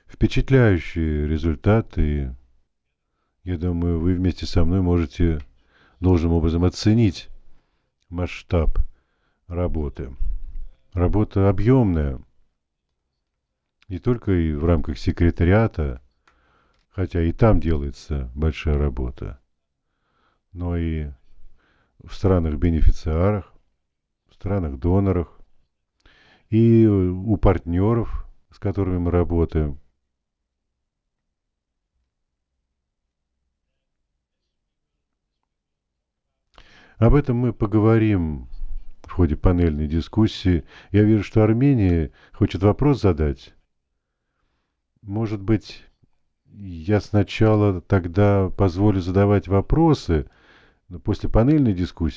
Впечатляющие результаты. Я думаю, вы вместе со мной можете должным образом оценить масштаб работы. Работа объемная, не только и в рамках секретариата, хотя и там делается большая работа, но и в странах-бенефициарах, в странах-донорах и у партнеров, с которыми мы работаем. Об этом мы поговорим в ходе панельной дискуссии. Я вижу, что Армения хочет вопрос задать. Может быть, я сначала тогда позволю задавать вопросы, но после панельной дискуссии